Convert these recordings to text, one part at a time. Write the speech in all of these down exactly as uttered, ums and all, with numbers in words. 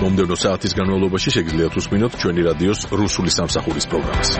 მომდევნო საათის განმავლობაში შეგიძლიათ უსმინოთ ჩვენი რადიოს რუსული სამსახურის პროგრამას.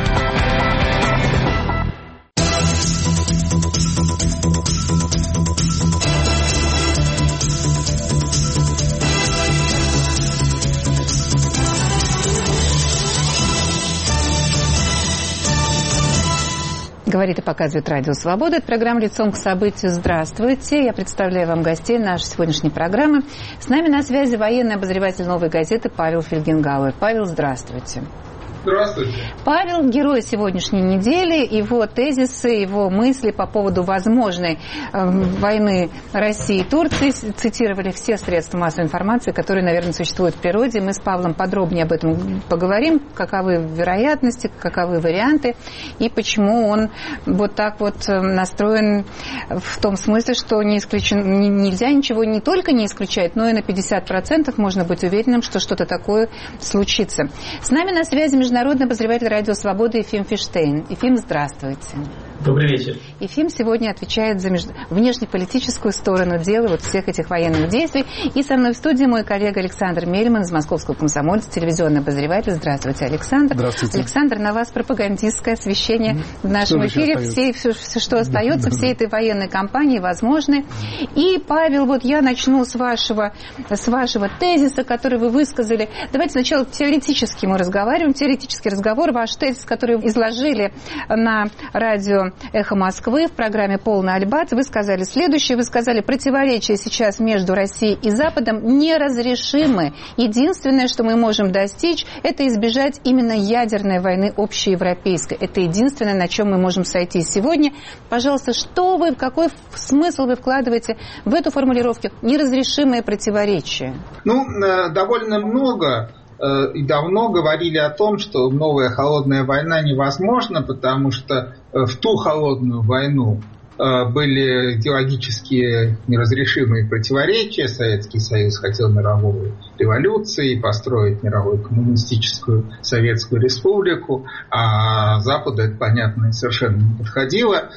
Говорит и показывает Радио Свобода. Это программа «Лицом к событию». Здравствуйте. Я представляю вам гостей нашей сегодняшней программы. С нами на связи военный обозреватель «Новой газеты» Павел Фельгенгауэр. Павел, здравствуйте. Здравствуйте. Павел – герой сегодняшней недели. Его тезисы, его мысли по поводу возможной э, войны России и Турции цитировали все средства массовой информации, которые, наверное, существуют в природе. Мы с Павлом подробнее об этом поговорим, каковы вероятности, каковы варианты и почему он вот так вот настроен в том смысле, что не исключен, нельзя ничего не только не исключать, но и на пятьдесят процентов можно быть уверенным, что что-то такое случится. С нами на связи международный обозреватель Радио Свободы Ефим Фиштейн. Ефим, здравствуйте. Добрый вечер. Ефим сегодня отвечает за меж... внешнеполитическую сторону дела вот всех этих военных действий. И со мной в студии мой коллега Александр Мельман из Московского комсомольца, телевизионный обозреватель. Здравствуйте, Александр. Здравствуйте. Александр, на вас пропагандистское освещение mm-hmm. в нашем что эфире. Все, все, все, что остается, всей этой военной кампании возможны. И, Павел, вот я начну с вашего, с вашего тезиса, который вы высказали. Давайте сначала теоретически мы разговариваем. Теоретический разговор. Ваш тезис, который вы изложили на радио «Эхо Москвы» в программе «Полный альбат», вы сказали следующее. Вы сказали, противоречия сейчас между Россией и Западом неразрешимы. Единственное, что мы можем достичь, это избежать именно ядерной войны общеевропейской. Это единственное, на чем мы можем сойтись сегодня. Пожалуйста, что вы, какой смысл вы вкладываете в эту формулировку «неразрешимые противоречия»? Ну, довольно много и давно говорили о том, что новая холодная война невозможна, потому что в ту холодную войну были идеологические неразрешимые противоречия. Советский Союз хотел мировой революции, построить мировую коммунистическую Советскую Республику, а Западу это, понятно, совершенно не подходило.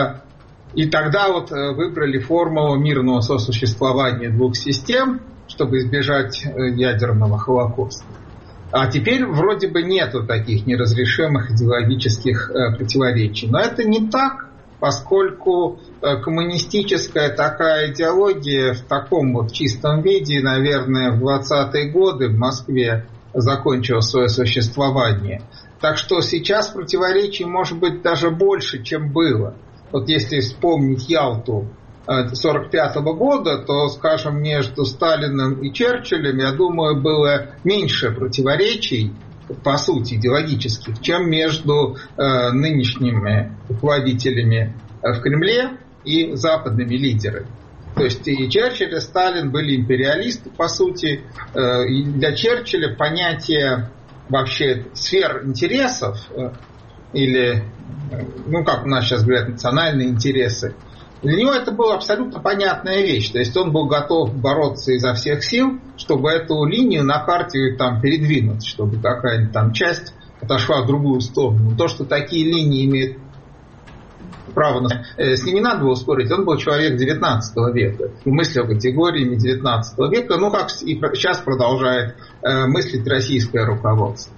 И тогда вот выбрали формулу мирного сосуществования двух систем, чтобы избежать ядерного холокоста. А теперь вроде бы нету таких неразрешимых идеологических э, противоречий. Но это не так, поскольку э, коммунистическая такая идеология в таком вот чистом виде, наверное, в двадцатые годы в Москве закончила свое существование. Так что сейчас противоречий может быть даже больше, чем было. Вот если вспомнить Ялту сорок пятого года, то, скажем, между Сталиным и Черчиллем, я думаю, было меньше противоречий, по сути, идеологических, чем между э, нынешними руководителями в Кремле и западными лидерами. То есть и Черчилль, и Сталин были империалисты, по сути. Э, и для Черчилля понятие вообще сфер интересов, э, или, ну, как у нас сейчас говорят, национальные интересы, для него это была абсолютно понятная вещь. То есть он был готов бороться изо всех сил, чтобы эту линию на карте там передвинуть, чтобы какая-нибудь там часть отошла в другую сторону. То, что такие линии имеют право на... С ним не надо было спорить. Он был человек девятнадцатого века. Мыслил категориями девятнадцатого века, ну, как и сейчас продолжает мыслить российское руководство.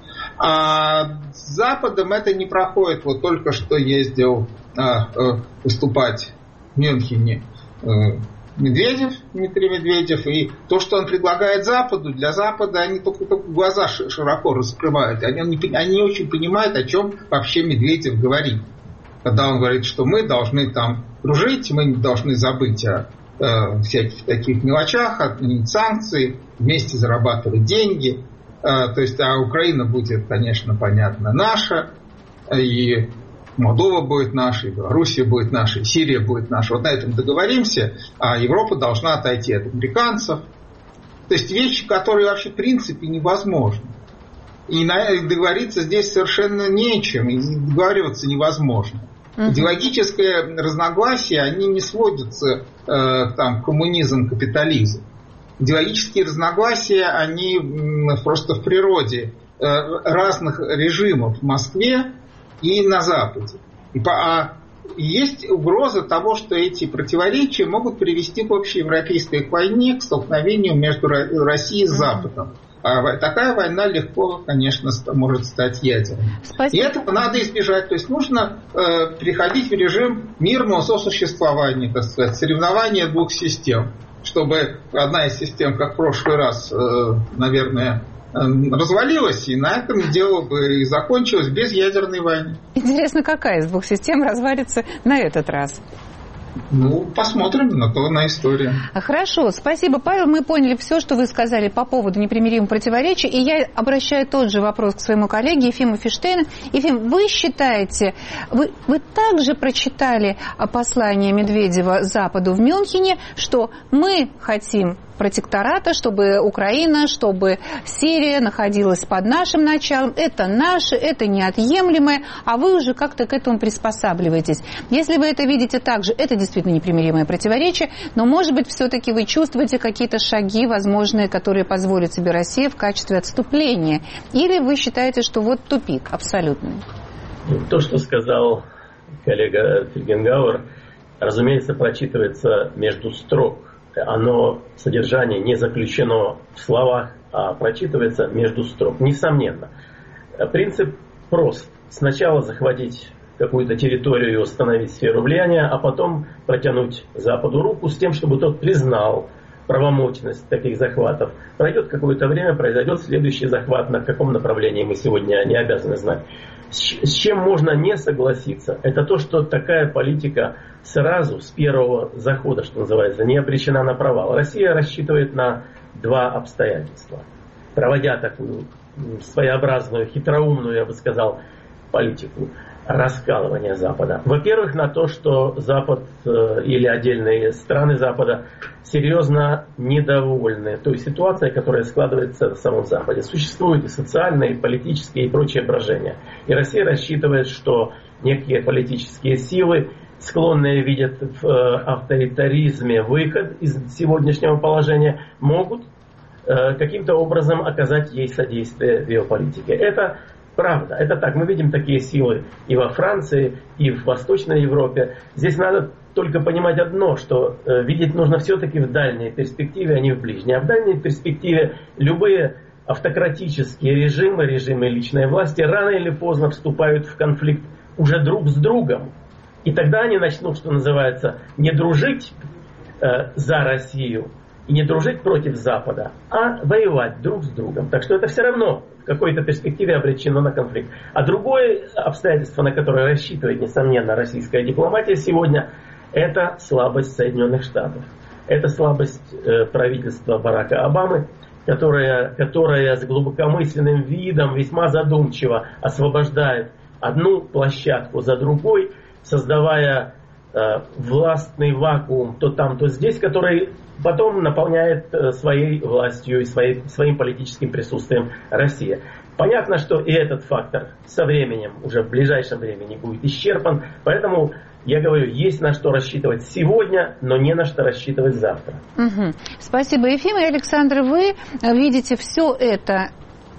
А с Западом это не проходит. Вот только что ездил а, выступать в Мюнхене Медведев, Дмитрий Медведев, и то, что он предлагает Западу, для Запада они только, только глаза широко раскрывают. Они не, они не очень понимают, о чем вообще Медведев говорит. Когда он говорит, что мы должны там дружить, мы должны забыть о э, всяких таких мелочах, отменить санкции, вместе зарабатывать деньги. Э, то есть, а Украина будет, конечно, понятно, наша, и Молдова будет наша, и Белоруссия будет наша, и Сирия будет наша. Вот на этом договоримся, а Европа должна отойти от американцев. То есть вещи, которые вообще в принципе невозможны. И договориться здесь совершенно нечем, и договариваться невозможно. Uh-huh. Идеологическое разногласие, они не сводятся э, там, коммунизм, капитализм. Идеологические разногласия, они м, просто в природе э, разных режимов в Москве и на Западе. И по, а есть угроза того, что эти противоречия могут привести к общеевропейской войне, к столкновению между Россией и Западом. А такая война легко, конечно, может стать ядерной. Спасибо. И этого надо избежать. То есть нужно э, переходить в режим мирного сосуществования, так сказать, соревнования двух систем, чтобы одна из систем, как в прошлый раз, э, наверное, э, развалилась, и на этом дело бы и закончилось без ядерной войны. Интересно, какая из двух систем развалится на этот раз? Ну, посмотрим на то, на историю. Хорошо, спасибо, Павел. Мы поняли все, что вы сказали по поводу непримиримых противоречий. И я обращаю тот же вопрос к своему коллеге Ефиму Фиштейну. Ефим, вы считаете, вы, вы также прочитали послание Медведева Западу в Мюнхене, что мы хотим протектората, чтобы Украина, чтобы Сирия находилась под нашим началом. Это наше, это неотъемлемое, а вы уже как-то к этому приспосабливаетесь. Если вы это видите так же, это действительно непримиримое противоречие, но, может быть, все-таки вы чувствуете какие-то шаги, возможные, которые позволит себе Россия в качестве отступления. Или вы считаете, что вот тупик абсолютный? То, что сказал коллега Фельгенгауэр, разумеется, прочитывается между строк. Оно, содержание не заключено в словах, а прочитывается между строк. Несомненно. Принцип прост. Сначала захватить какую-то территорию и установить сферу влияния, а потом протянуть Западу руку с тем, чтобы тот признал правомочность таких захватов. Пройдет какое-то время, произойдет следующий захват, на каком направлении мы сегодня не обязаны знать. С чем можно не согласиться, это то, что такая политика сразу, с первого захода, что называется, не обречена на провал. Россия рассчитывает на два обстоятельства. Проводя такую своеобразную, хитроумную, я бы сказал, политику раскалывания Запада. Во-первых, на то, что Запад э, или отдельные страны Запада серьезно недовольны той ситуацией, которая складывается в самом Западе. Существуют и социальные, и политические, и прочие брожения. И Россия рассчитывает, что некие политические силы, склонные видят в э, авторитаризме выход из сегодняшнего положения, могут э, каким-то образом оказать ей содействие в ее политике. Это правда, это так. Мы видим такие силы и во Франции, и в Восточной Европе. Здесь надо только понимать одно, что э, видеть нужно все-таки в дальней перспективе, а не в ближней. А в дальней перспективе любые автократические режимы, режимы личной власти рано или поздно вступают в конфликт уже друг с другом. И тогда они начнут, что называется, не дружить э, за Россию и не дружить против Запада, а воевать друг с другом. Так что это все равно в какой-то перспективе обречено на конфликт. А другое обстоятельство, на которое рассчитывает, несомненно, российская дипломатия сегодня, это слабость Соединенных Штатов. Это слабость э, правительства Барака Обамы, которое, которое с глубокомысленным видом, весьма задумчиво освобождает одну площадку за другой, создавая э, властный вакуум то там, то здесь, который потом наполняет э, своей властью и своей, своим политическим присутствием Россия. Понятно, что и этот фактор со временем, уже в ближайшем времени будет исчерпан, поэтому я говорю, есть на что рассчитывать сегодня, но не на что рассчитывать завтра. Угу. Спасибо, Ефим. И, Александр, вы видите все это...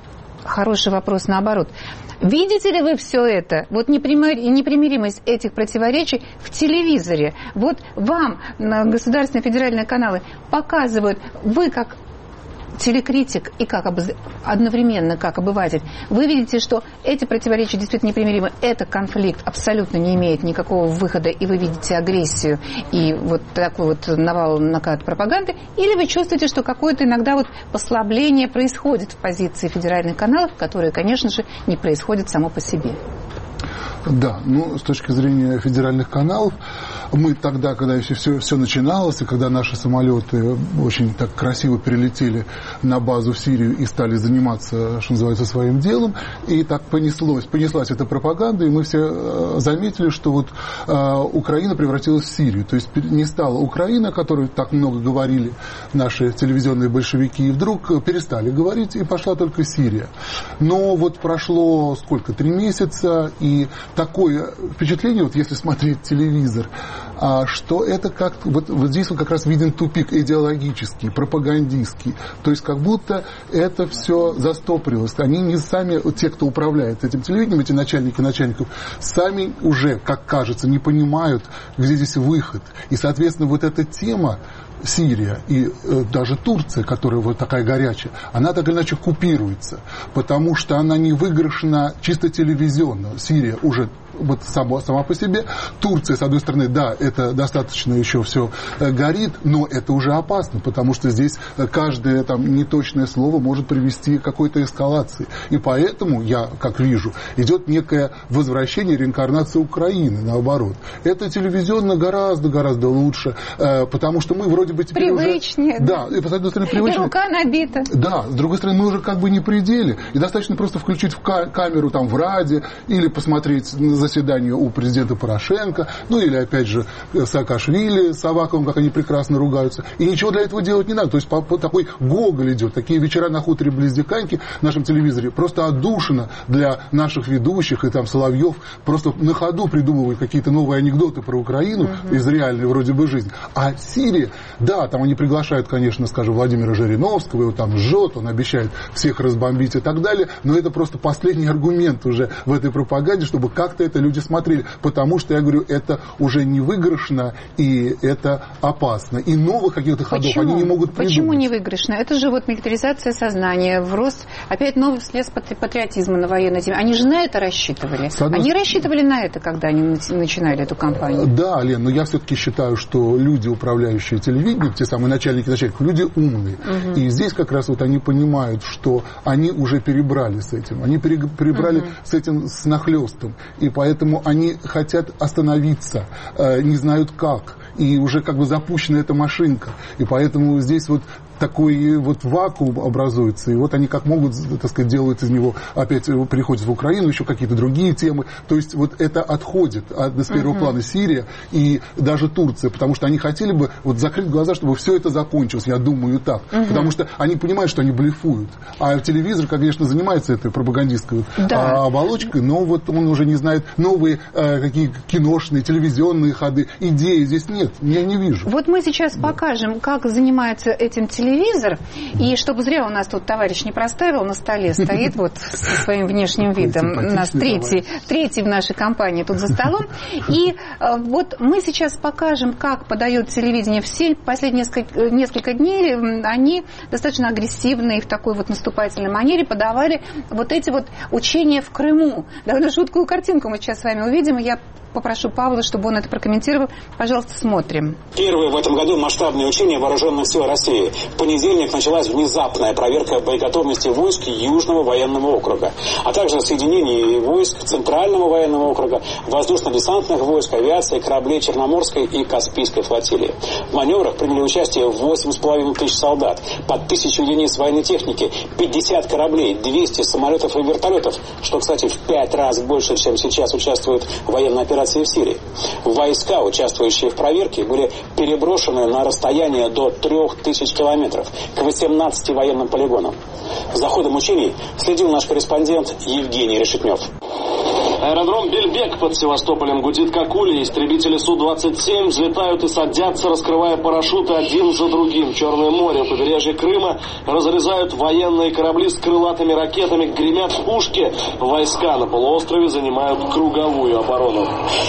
Хороший вопрос наоборот. Видите ли вы все это, вот непримиримость этих противоречий в телевизоре? Вот вам государственные федеральные каналы показывают, вы как телекритик и как обоз... одновременно как обыватель, вы видите, что эти противоречия действительно непримиримы, это конфликт абсолютно не имеет никакого выхода, и вы видите агрессию и вот такой вот навал, накат пропаганды, или вы чувствуете, что какое-то иногда вот послабление происходит в позиции федеральных каналов, которые, конечно же, не происходят само по себе? Да, ну, с точки зрения федеральных каналов, мы тогда, когда еще все, все начиналось, и когда наши самолеты очень так красиво перелетели на базу в Сирию и стали заниматься, что называется, своим делом, и так понеслось, понеслась эта пропаганда, и мы все заметили, что вот э, Украина превратилась в Сирию. То есть не стала Украина, о которой так много говорили наши телевизионные большевики, и вдруг перестали говорить, и пошла только Сирия. Но вот прошло сколько, три месяца, и такое впечатление, вот если смотреть телевизор, что это как вот, вот здесь вот как раз виден тупик идеологический, пропагандистский. То есть как будто это все застопорилось. Они не сами, те, кто управляет этим телевидением, эти начальники начальников, сами уже, как кажется, не понимают, где здесь выход. И, соответственно, вот эта тема Сирия и э, даже Турция, которая вот такая горячая, она так или иначе купируется, потому что она не выигрышна чисто телевизионно. Сирия уже вот сама, сама по себе. Турция, с одной стороны, да, это достаточно еще все э, горит, но это уже опасно, потому что здесь каждое там неточное слово может привести к какой-то эскалации. И поэтому, я как вижу, идет некое возвращение, реинкарнация Украины, наоборот. Это телевизионно гораздо-гораздо лучше, э, потому что мы вроде бы теперь привычнее. Уже, да, и, с одной стороны, привычнее. И рука набита. Да, с другой стороны, мы уже как бы не при деле. И достаточно просто включить в ка- камеру там в Раде или посмотреть на заседание у президента Порошенко, ну или, опять же, Саакашвили с Аваковым, как они прекрасно ругаются. И ничего для этого делать не надо. То есть по, по, такой гоголь идет. Такие вечера на хуторе близ Диканьки в нашем телевизоре просто отдушина для наших ведущих. И там Соловьев просто на ходу придумывает какие-то новые анекдоты про Украину угу. из реальной вроде бы жизни. А Сирия, да, там они приглашают, конечно, скажем, Владимира Жириновского, его там жжет, он обещает всех разбомбить и так далее, но это просто последний аргумент уже в этой пропаганде, чтобы как-то это люди смотрели, потому что, я говорю, это уже не выигрышно и это опасно. И новых каких-то ходов Почему? Они не могут придумать. Почему не выигрышно? Это же вот милитаризация сознания, рост, опять новый всплеск патриотизма на военной теме. Они же на это рассчитывали. Одной... Они рассчитывали на это, когда они начинали эту кампанию. Да, Лен, но я все-таки считаю, что люди, управляющие телевидением, те самые начальники начальников, люди умные. Угу. И здесь как раз вот они понимают, что они уже перебрали с этим. Они перебрали угу. с этим с нахлёстом. И поэтому они хотят остановиться, не знают как. И уже как бы запущена эта машинка. И поэтому здесь вот такой вот вакуум образуется, и вот они как могут, так сказать, делают из него, опять переходят в Украину, еще какие-то другие темы, то есть вот это отходит от, с первого uh-huh. плана Сирия и даже Турция, потому что они хотели бы вот закрыть глаза, чтобы все это закончилось, я думаю так, uh-huh. потому что они понимают, что они блефуют, а телевизор, конечно, занимается этой пропагандистской да. оболочкой, но вот он уже не знает новые э, какие киношные, телевизионные ходы, идеи здесь нет, я не вижу. Вот мы сейчас да. покажем, как занимается этим телевизор, телевизор, и чтобы зря у нас тут товарищ не проставил, на столе стоит вот со своим внешним видом, у нас третий, третий в нашей компании тут за столом, и вот мы сейчас покажем, как подает телевидение. Все последние несколько, несколько дней они достаточно агрессивно и в такой вот наступательной манере подавали вот эти вот учения в Крыму. Довольно жуткую картинку мы сейчас с вами увидим, и я попрошу Павла, чтобы он это прокомментировал. Пожалуйста, смотрим. Первые в этом году масштабные учения вооруженных сил России. В понедельник началась внезапная проверка боеготовности войск Южного военного округа, а также соединений войск Центрального военного округа, воздушно-десантных войск, авиации, кораблей Черноморской и Каспийской флотилии. В маневрах приняли участие восемь с половиной тысяч солдат, под тысячу единиц военной техники, пятьдесят кораблей, двести самолетов и вертолетов, что, кстати, в пять раз больше, чем сейчас участвуют в военной операции в Сирии. Войска, участвующие в проверке, были переброшены на расстояние до трех тысяч километров к восемнадцати военным полигонам. За ходом учений следил наш корреспондент Евгений Решетнев. Аэродром Бельбек под Севастополем гудит как улей. Истребители Су двадцать семь взлетают и садятся, раскрывая парашюты один за другим. Черное море, побережье Крыма разрезают военные корабли с крылатыми ракетами, гремят пушки. Войска на полуострове занимают круговую оборону.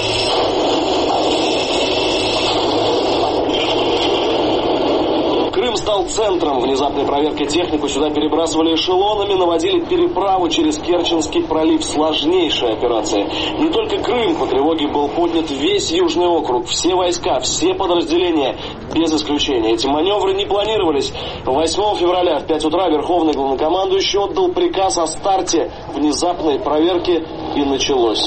Крым стал центром внезапной проверки. Технику сюда перебрасывали эшелонами, наводили переправу через Керченский пролив. Сложнейшая операция. Не только Крым, по тревоге был поднят весь Южный округ. Все войска, все подразделения, без исключения. Эти маневры не планировались. восьмого февраля в пять утра Верховный главнокомандующий отдал приказ о старте внезапной проверки, и началось.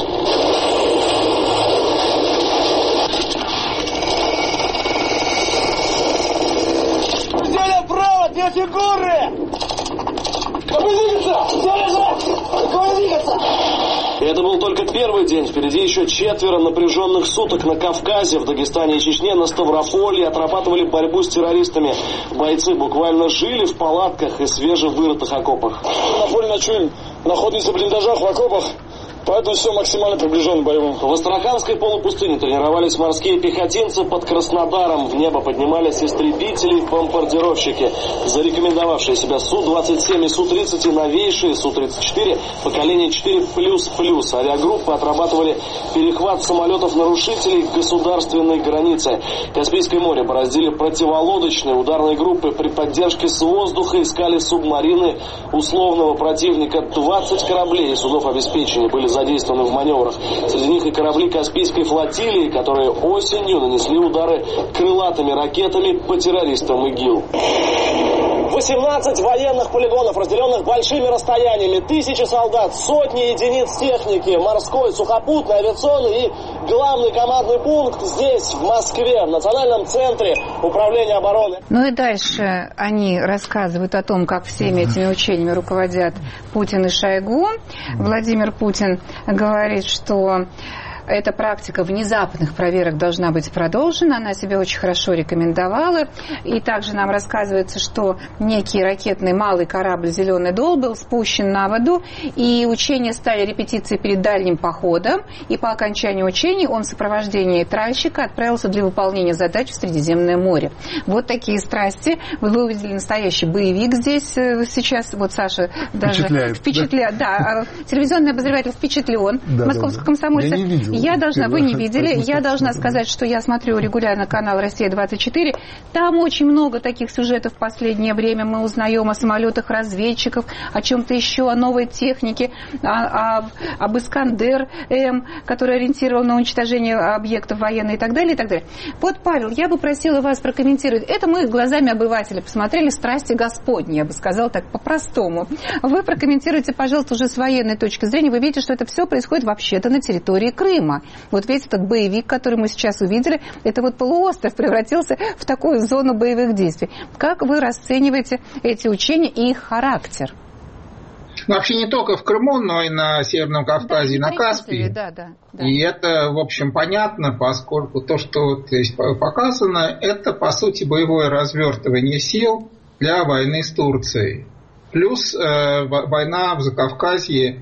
Две фигуры! Какой двигаться? Все лежать! Какой двигаться? Это был только первый день. Впереди еще четверо напряженных суток на Кавказе, в Дагестане и Чечне, на Ставрополье отрабатывали борьбу с террористами. Бойцы буквально жили в палатках и свежевырытых окопах. На поле ночуем, находимся в блиндажах, в окопах. Поэтому все максимально приближено к боевому. В Астраханской полупустыне тренировались морские пехотинцы под Краснодаром. В небо поднимались истребители-бомбардировщики. Зарекомендовавшие себя Су двадцать семь и Су тридцать и новейшие Су тридцать четыре поколение четыре плюс плюс. Авиагруппы отрабатывали перехват самолетов-нарушителей к государственной границе. Каспийское море бороздили противолодочные ударные группы. При поддержке с воздуха искали субмарины условного противника. двадцать кораблей и судов обеспечения были задействованы в маневрах. Среди них и корабли Каспийской флотилии, которые осенью нанесли удары крылатыми ракетами по террористам ИГИЛ. восемнадцать военных полигонов, разделенных большими расстояниями, тысячи солдат, сотни единиц техники, морской, сухопутный, авиационный и главный командный пункт здесь, в Москве, в Национальном центре управления обороны. Ну и дальше они рассказывают о том, как всеми этими учениями руководят Путин и Шойгу. Владимир Путин говорит, что эта практика внезапных проверок должна быть продолжена. Она себя очень хорошо рекомендовала. И также нам рассказывается, что некий ракетный малый корабль «Зеленый дол» был спущен на воду. И учения стали репетицией перед дальним походом. И по окончанию учений он в сопровождении тральщика отправился для выполнения задач в Средиземное море. Вот такие страсти. Вы увидели настоящий боевик здесь сейчас. Вот Саша даже впечатляет. впечатляет. Да, да. Телевизионный обозреватель впечатлен. Да, Московского да, да. комсомольца. Я не видел. Я должна, вы не видели, я должна сказать, что я смотрю регулярно канал «Россия двадцать четыре». Там очень много таких сюжетов в последнее время. Мы узнаем о самолетах разведчиков, о чем-то еще, о новой технике, о, о, об «Искандер-М», который ориентирован на уничтожение объектов военных и так далее, и так далее. Вот, Павел, я бы просила вас прокомментировать. Это мы глазами обывателя посмотрели «Страсти Господни», я бы сказала так по-простому. Вы прокомментируйте, пожалуйста, уже с военной точки зрения. Вы видите, что это все происходит вообще-то на территории Крыма. Вот весь этот боевик, который мы сейчас увидели, это вот полуостров превратился в такую зону боевых действий. Как вы расцениваете эти учения и их характер? Ну, вообще не только в Крыму, но и на Северном Кавказе, да, и на Каспии. Да, да, да. И это, в общем, понятно, поскольку то, что здесь показано, это, по сути, боевое развертывание сил для войны с Турцией. Плюс э, война в Закавказье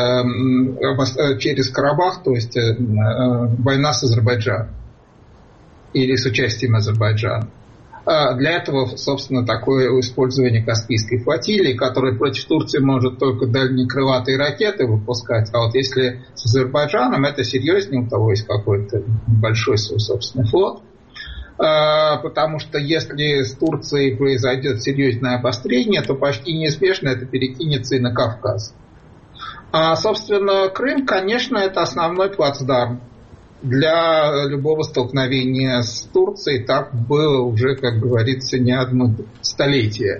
через Карабах, то есть война с Азербайджаном или с участием Азербайджана. Для этого, собственно, такое использование Каспийской флотилии, которая против Турции может только дальнекрылатые ракеты выпускать, а вот если с Азербайджаном, это серьезнее, у того есть какой-то большой свой собственный флот. Потому что если с Турцией произойдет серьезное обострение, то почти неизбежно это перекинется и на Кавказ. А, собственно, Крым, конечно, это основной плацдарм для любого столкновения с Турцией. Так было уже, как говорится, не одно столетие.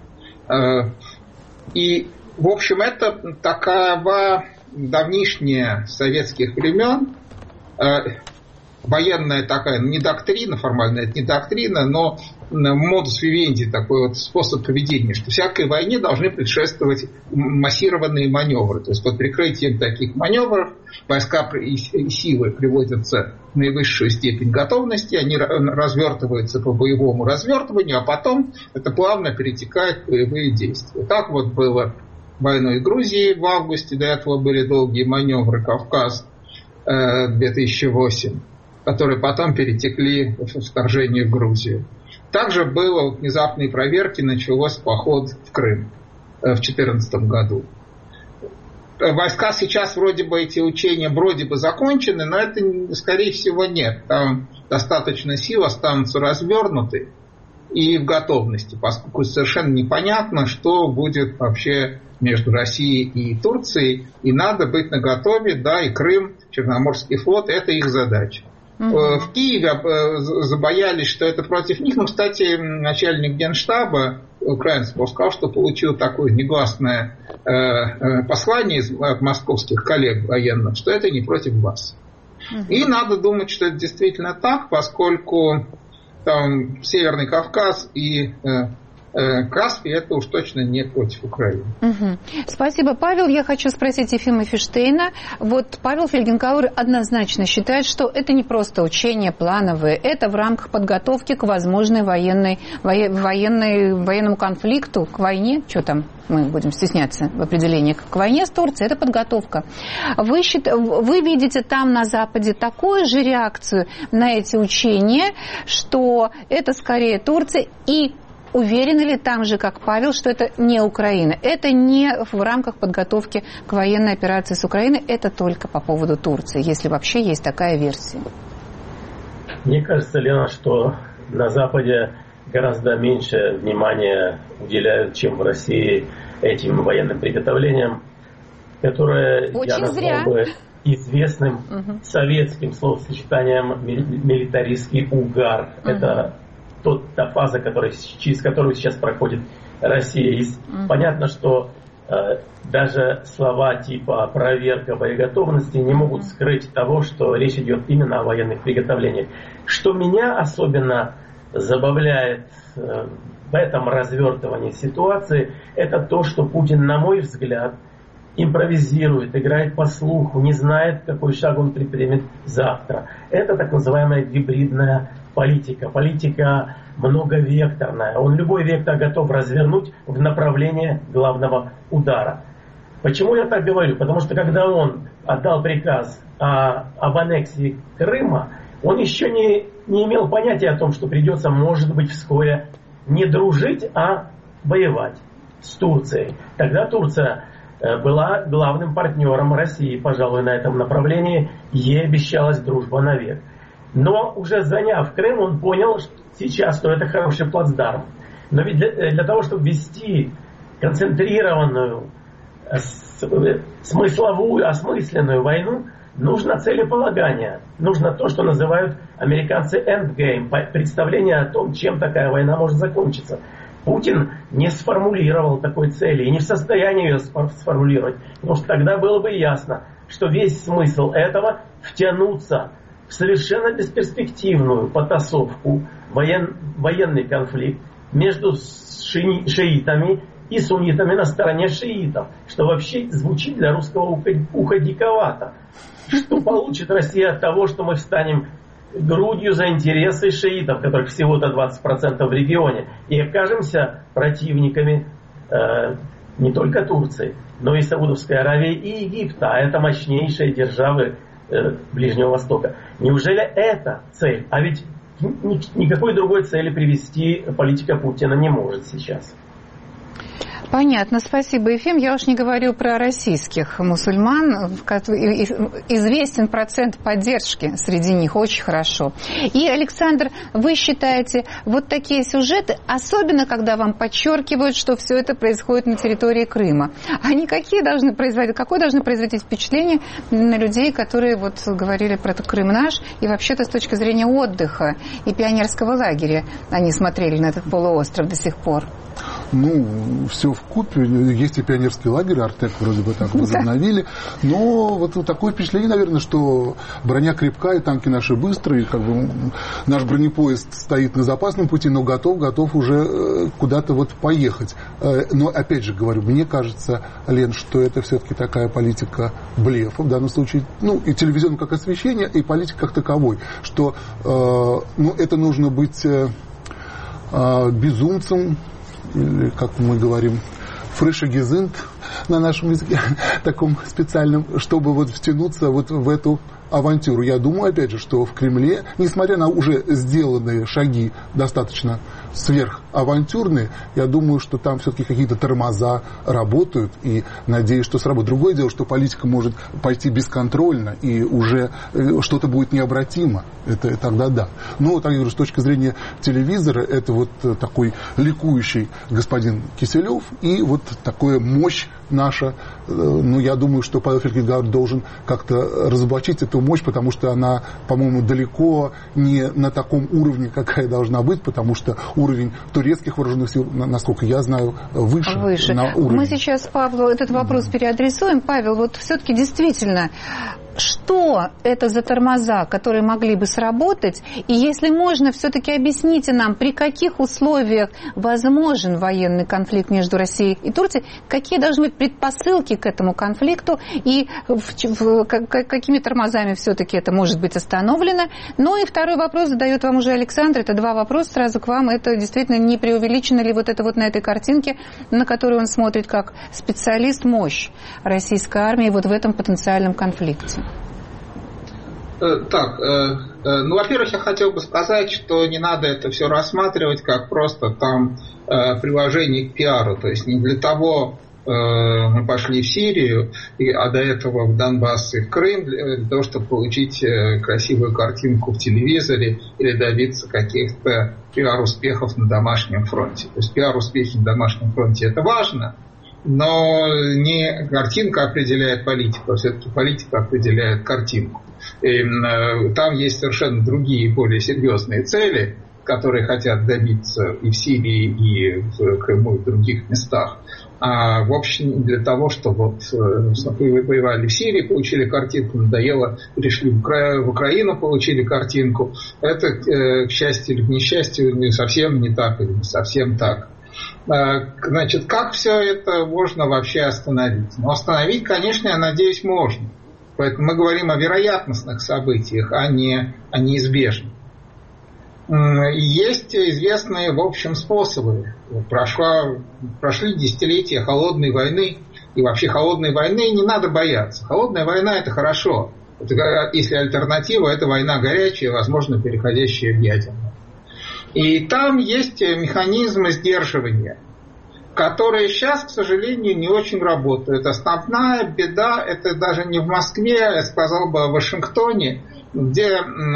И, в общем, это такова давнишняя с советских времен военная такая, не доктрина формальная, это не доктрина, но модус вивенди, такой вот способ поведения, что всякой войне должны предшествовать массированные маневры. То есть под прикрытием таких маневров войска и силы приводятся в наивысшую степень готовности, они развертываются по боевому развертыванию, а потом это плавно перетекает в боевые действия. Так вот было войной Грузии в августе, до этого были долгие маневры Кавказ две тысячи восемь, которые потом перетекли в вторжение в Грузию. Также было внезапные проверки, началось поход в Крым в две тысячи четырнадцатом году. Войска сейчас вроде бы, эти учения вроде бы закончены, но это, скорее всего, нет. Там достаточно сил останутся развернуты и в готовности, поскольку совершенно непонятно, что будет вообще между Россией и Турцией, и надо быть наготове, да, и Крым, Черноморский флот, это их задача. Mm-hmm. В Киеве забоялись, что это против них. Но, кстати, начальник Генштаба украинского сказал, что получил такое негласное послание от московских коллег военных, что это не против вас. Mm-hmm. И надо думать, что это действительно так, поскольку там Северный Кавказ и Каспий это уж точно не против Украины. Угу. Спасибо, Павел. Я хочу спросить Ефима Фиштейна. Вот Павел Фельгенгауэр однозначно считает, что это не просто учения плановые, это в рамках подготовки к возможной военной, военной, военному конфликту, к войне. Что там? Мы будем стесняться в определении к войне с Турцией. Это подготовка. Вы, счит... Вы видите там на Западе такую же реакцию на эти учения, что это скорее Турция, и уверены ли там же, как Павел, что это не Украина? Это не в рамках подготовки к военной операции с Украиной, это только по поводу Турции, если вообще есть такая версия. Мне кажется, Лена, что на Западе гораздо меньше внимания уделяют, чем в России, этим военным приготовлениям, которые Очень я назвал зря. бы известным угу. советским словосочетанием «милитаристский угар». Угу. Это тот, та фаза, которая, через которую сейчас проходит Россия. И угу. понятно, что э, даже слова типа «проверка боеготовности» не могут скрыть того, что речь идет именно о военных приготовлениях. Что меня особенно забавляет э, в этом развертывании ситуации, это то, что Путин, на мой взгляд, импровизирует, играет по слуху, не знает, какой шаг он предпримет завтра. Это так называемая гибридная политика, политика многовекторная. Он любой вектор готов развернуть в направлении главного удара. Почему я так говорю? Потому что когда он отдал приказ о, об аннексии Крыма, он еще не, не имел понятия о том, что придется, может быть, вскоре не дружить, а воевать с Турцией. Тогда Турция была главным партнером России, пожалуй, на этом направлении. Ей обещалась дружба навек. Но уже заняв Крым, он понял что сейчас, что это хороший плацдарм. Но ведь для, для того, чтобы вести концентрированную, смысловую, осмысленную войну, нужно целеполагание. Нужно то, что называют американцы endgame, представление о том, чем такая война может закончиться. Путин не сформулировал такой цели и не в состоянии ее сформулировать. Потому что тогда было бы ясно, что весь смысл этого втянуться в совершенно бесперспективную потасовку, воен, военный конфликт между ши, шиитами и суннитами на стороне шиитов, что вообще звучит для русского уха, уха диковато. Что получит Россия от того, что мы встанем грудью за интересы шиитов, которых всего-то двадцать процентов в регионе, и окажемся противниками э, не только Турции, но и Саудовской Аравии и Египта, а это мощнейшие державы э, Ближнего Востока. Неужели это цель? А ведь ни, никакой другой цели привести политика Путина не может сейчас. Понятно, спасибо, Ефим. Я уж не говорю про российских мусульман. Известен процент поддержки среди них очень хорошо. И, Александр, вы считаете, вот такие сюжеты, особенно когда вам подчеркивают, что все это происходит на территории Крыма, они какие должны производить, какое должны производить впечатление на людей, которые вот говорили про Крым наш, и вообще-то с точки зрения отдыха и пионерского лагеря они смотрели на этот полуостров до сих пор? Ну, все вкупе. Есть и пионерский лагерь, Артек вроде бы так возобновили. Но вот такое впечатление, наверное, что броня крепкая, танки наши быстрые, как бы наш бронепоезд стоит на запасном пути, но готов, готов уже куда-то вот поехать. Но, опять же говорю, мне кажется, Лен, что это все-таки такая политика блефа, в данном случае, ну, и телевизионное как освещение, и политика как таковой, что, ну, это нужно быть безумцем, или, как мы говорим, фришегезинт на нашем языке, таком специальном, чтобы вот втянуться вот в эту авантюру. Я думаю, опять же, что в Кремле, несмотря на уже сделанные шаги достаточно сверхавантюрные, я думаю, что там все-таки какие-то тормоза работают, и надеюсь, что сработает. Другое дело, что политика может пойти бесконтрольно, и уже что-то будет необратимо. Это тогда да. Но, так я говорю, с точки зрения телевизора, это вот такой ликующий господин Киселев, и вот такая мощь наша. Ну, я думаю, что Павел Фельгенгауэр должен как-то разоблачить эту мощь, потому что она, по-моему, далеко не на таком уровне, какая должна быть, потому что уровень турецких вооруженных сил, насколько я знаю, выше. выше. На уровне. Мы сейчас Павлу этот вопрос переадресуем. Павел, вот все-таки действительно что это за тормоза, которые могли бы сработать? И если можно, все-таки объясните нам, при каких условиях возможен военный конфликт между Россией и Турцией, какие должны быть предпосылки к этому конфликту и в, в, какими тормозами все-таки это может быть остановлено. Ну и второй вопрос задает вам уже Александр. Это два вопроса сразу к вам. Это действительно не преувеличено ли вот это вот на этой картинке, на которую он смотрит как специалист, мощь российской армии вот в этом потенциальном конфликте? Так, ну, во-первых, я хотел бы сказать, что не надо это все рассматривать как просто там приложение к пиару. То есть не для того мы пошли в Сирию, а до этого в Донбасс и в Крым, для того, чтобы получить красивую картинку в телевизоре или добиться каких-то пиар-успехов на домашнем фронте. То есть пиар-успехи на домашнем фронте – это важно, но не картинка определяет политику, а все-таки политика определяет картинку. И там есть совершенно другие, более серьезные цели, которые хотят добиться и в Сирии, и в Крыму, и в других местах. А в общем, для того, чтобы вот вы воевали в Сирии, получили картинку, надоело, пришли в, Укра... в Украину, получили картинку. Это, к счастью или к несчастью, не совсем не так, или не совсем так. Значит, как все это можно вообще остановить? Ну, остановить, конечно, я надеюсь, можно. Поэтому мы говорим о вероятностных событиях, а не о неизбежных. Есть известные, в общем, способы. Прошла, прошли десятилетия холодной войны, и вообще холодной войны не надо бояться. Холодная война – это хорошо. Это, если альтернатива – это война горячая, возможно, переходящая в ядерную. И там есть механизмы сдерживания, которые сейчас, к сожалению, не очень работают. Основная беда – это даже не в Москве, я сказал бы, а в Вашингтоне, где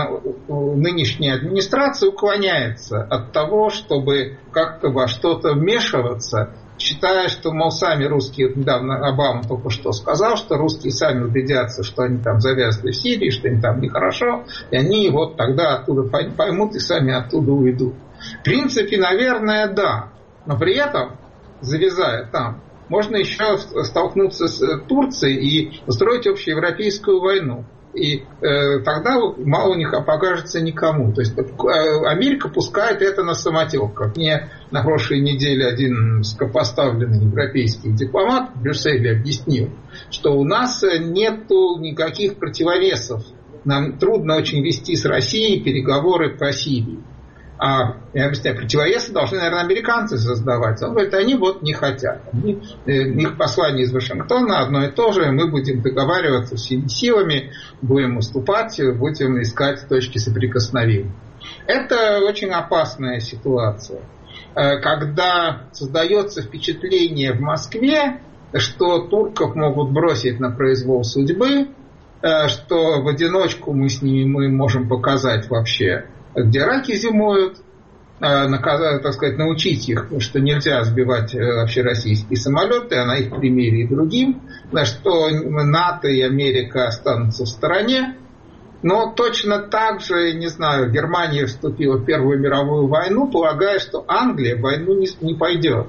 нынешняя администрация уклоняется от того, чтобы как-то во что-то вмешиваться, считая, что, мол, сами русские, недавно Обама только что сказал, что русские сами убедятся, что они там завязли в Сирии, что им там нехорошо, и они вот тогда оттуда поймут и сами оттуда уйдут. В принципе, наверное, да, но при этом, завязая там, можно еще столкнуться с Турцией и устроить общеевропейскую войну. И э, тогда мало них покажется никому. То есть э, Америка пускает это на самотек. Мне на прошлой неделе один высокопоставленный европейский дипломат в Брюсселе объяснил, что у нас нету никаких противовесов. Нам трудно очень вести с Россией переговоры по Сирии. А, я объясняю, противовесы должны, наверное, американцы создавать. Он говорит, они вот не хотят. Они, э, их послание из Вашингтона одно и то же. Мы будем договариваться всеми силами, будем уступать, будем искать точки соприкосновения. Это очень опасная ситуация. Э, когда создается впечатление в Москве, что турков могут бросить на произвол судьбы, э, что в одиночку мы с ними мы можем показать вообще, где раки зимуют, наказать, так сказать, научить их, что нельзя сбивать вообще российские самолеты, а на их примере и другим, что НАТО и Америка останутся в стороне. Но точно так же, не знаю, Германия вступила в Первую мировую войну, полагая, что Англия в войну не, не пойдет.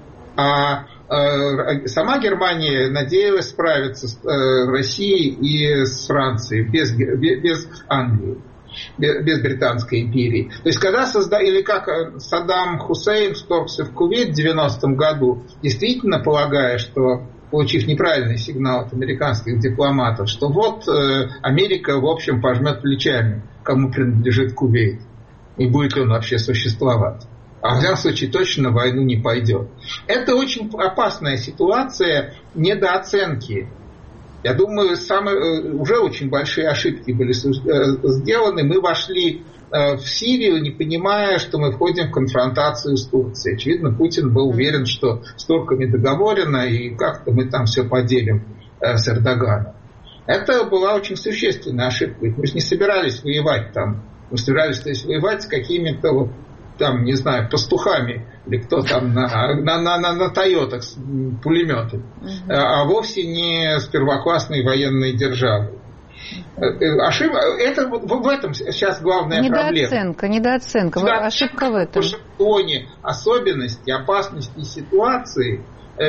А э, сама Германия надеялась справиться с э, Россией и с Францией без, без Англии. Без Британской империи. То есть, когда создали, или как Саддам Хусейн вторгся в Кувейт в девяностом году, действительно полагая, что, получив неправильный сигнал от американских дипломатов, что вот э, Америка, в общем, пожмет плечами, кому принадлежит Кувейт, и будет ли он вообще существовать. А в данном случае точно на войну не пойдет. Это очень опасная ситуация недооценки. Я думаю, самые, уже очень большие ошибки были сделаны. Мы вошли в Сирию, не понимая, что мы входим в конфронтацию с Турцией. Очевидно, Путин был уверен, что с турками договорено, и как-то мы там все поделим с Эрдоганом. Это была очень существенная ошибка. Мы же не собирались воевать там. Мы собирались, то есть, воевать с какими-то вот, там, не знаю, пастухами, или кто там на, на, на, на, на Тойотах с пулеметами, uh-huh. а вовсе не с первоклассной военной державой. Ошибка, это в этом сейчас главная недооценка, проблема. Недооценка, недооценка. Ошибка в этом. В Вашингтоне особенности, опасности ситуации.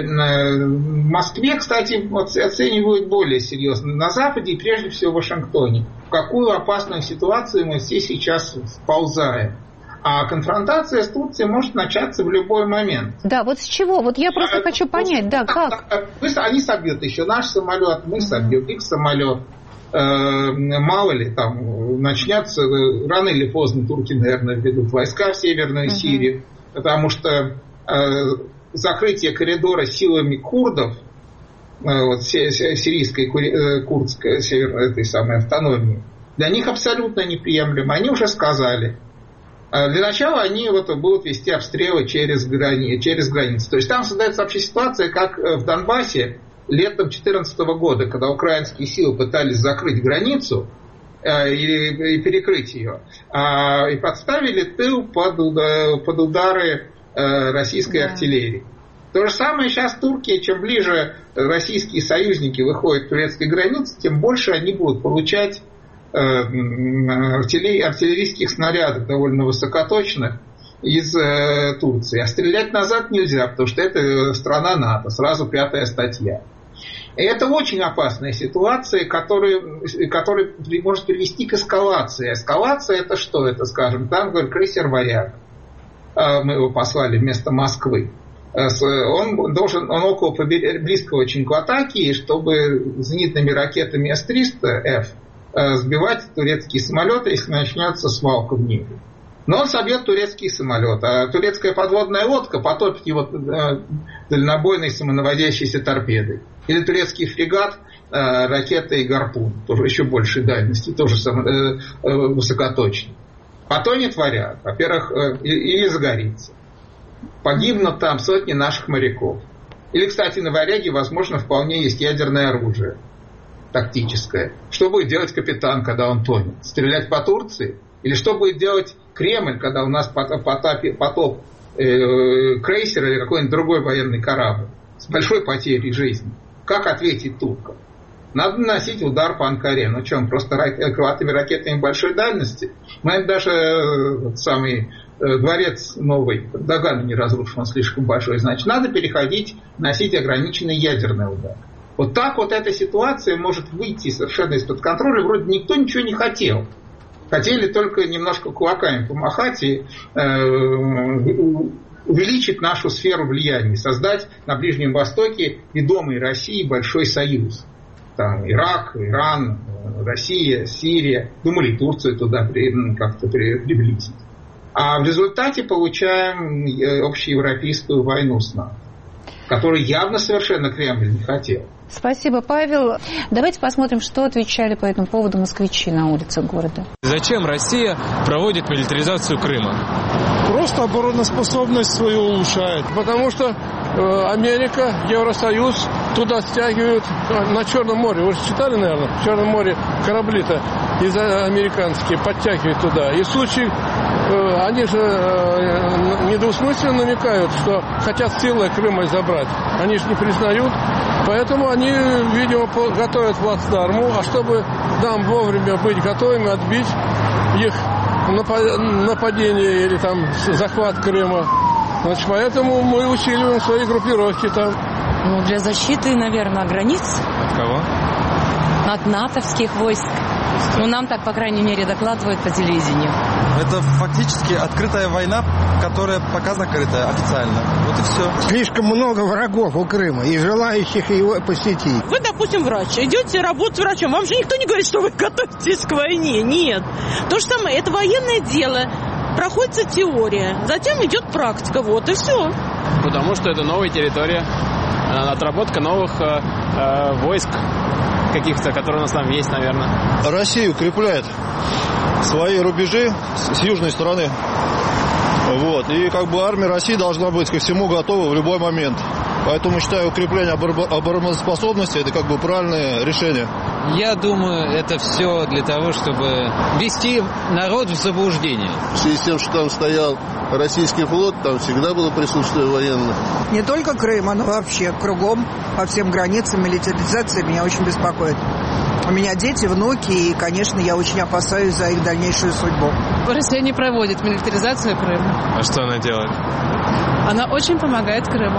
В Москве, кстати, оценивают более серьезно. На Западе и прежде всего в Вашингтоне. В какую опасную ситуацию мы все сейчас вползаем. А конфронтация с Турцией может начаться в любой момент. Да, вот с чего? Вот я просто а, хочу понять, да, как? Они собьют еще наш самолет, мы собьем их самолет. Мало ли, там начнется, рано или поздно турки, наверное, введут войска в Северную uh-huh. Сирию, потому что закрытие коридора силами курдов, вот, сирийской, курдской, северной этой самой автономии, для них абсолютно неприемлемо. Они уже сказали. Для начала они вот будут вести обстрелы через, грани, через границу. То есть там создается вообще ситуация, как в Донбассе летом две тысячи четырнадцатого года, когда украинские силы пытались закрыть границу э, и, и перекрыть ее, э, и подставили тыл под, под удары э, российской да. артиллерии. То же самое сейчас турки, чем ближе российские союзники выходят к турецкой границе, тем больше они будут получать артиллерийских снарядов довольно высокоточных из э, Турции. А стрелять назад нельзя, потому что это страна НАТО, сразу пятая статья. И это очень опасная ситуация, которая, которая может привести к эскалации. Эскалация это что? Это, скажем, там, говорит, крейсер «Варяг». Э, мы его послали вместо Москвы. Э, он должен, он около побер... близко очень к атаке, чтобы зенитными ракетами эс триста эф сбивать турецкие самолеты, если начнется свалка в небе. Но он собьет турецкий самолет, а турецкая подводная лодка потопит его дальнобойной самонаводящейся торпедой. Или турецкий фрегат ракетой «Гарпун», тоже еще большей дальности, тоже высокоточный. Потонет «Варяг», во-первых, или загорится. Погибнут там сотни наших моряков. Или, кстати, на «Варяге», возможно, вполне есть ядерное оружие тактическое. Что будет делать капитан, когда он тонет? Стрелять по Турции? Или что будет делать Кремль, когда у нас потоп, потоп э, крейсера или какой-нибудь другой военный корабль с большой потерей жизни? Как ответить туркам? Надо наносить удар по Анкаре. Ну что, просто крылатыми ракетами большой дальности? Мы даже э, самый э, дворец новый Эрдогана не разрушен, он слишком большой. Значит, надо переходить, носить ограниченный ядерный удар. Вот так вот эта ситуация может выйти совершенно из-под контроля. Вроде никто ничего не хотел. Хотели только немножко кулаками помахать и э, увеличить нашу сферу влияния. Создать на Ближнем Востоке ведомый России большой союз. Там Ирак, Иран, Россия, Сирия. Думали Турцию туда как-то приблизить. А в результате получаем общеевропейскую войну с НАТО, которую явно совершенно Кремль не хотел. Спасибо, Павел. Давайте посмотрим, что отвечали по этому поводу москвичи на улицах города. Зачем Россия проводит милитаризацию Крыма? Просто обороноспособность свою улучшает. Потому что э, Америка, Евросоюз туда стягивают на Черном море. Вы же читали, наверное, в Черном море корабли-то из американские подтягивают туда. И в случае, э, они же э, недвусмысленно намекают, что хотят силой Крыма забрать. Они же не признают. Поэтому они, видимо, готовят плацдарму, а чтобы нам вовремя быть готовыми отбить их нападение или там захват Крыма. Значит, поэтому мы усиливаем свои группировки там. Ну, для защиты, наверное, границ. От кого? От натовских войск. Ну, нам так, по крайней мере, докладывают по телевидению. Это фактически открытая война, которая пока закрытая официально. Вот и все. Слишком много врагов у Крыма и желающих его посетить. Вы, допустим, врач, идете работать врачом. Вам же никто не говорит, что вы готовитесь к войне. Нет. То же самое, это военное дело. Проходится теория, затем идет практика. Вот и все. Потому что это новая территория. Отработка новых э, э, войск каких-то, которые у нас там есть, наверное. Россия укрепляет свои рубежи с южной стороны. Вот. И как бы армия России должна быть ко всему готова в любой момент. Поэтому считаю, укрепление обороноспособности – это как бы правильное решение. Я думаю, это все для того, чтобы ввести народ в заблуждение. В связи с тем, что там стоял российский флот, там всегда было присутствие военных. Не только Крыма, но вообще кругом, по всем границам милитаризация меня очень беспокоит. У меня дети, внуки, и, конечно, я очень опасаюсь за их дальнейшую судьбу. Россия не проводит милитаризацию Крыма. А что она делает? Она очень помогает Крыму.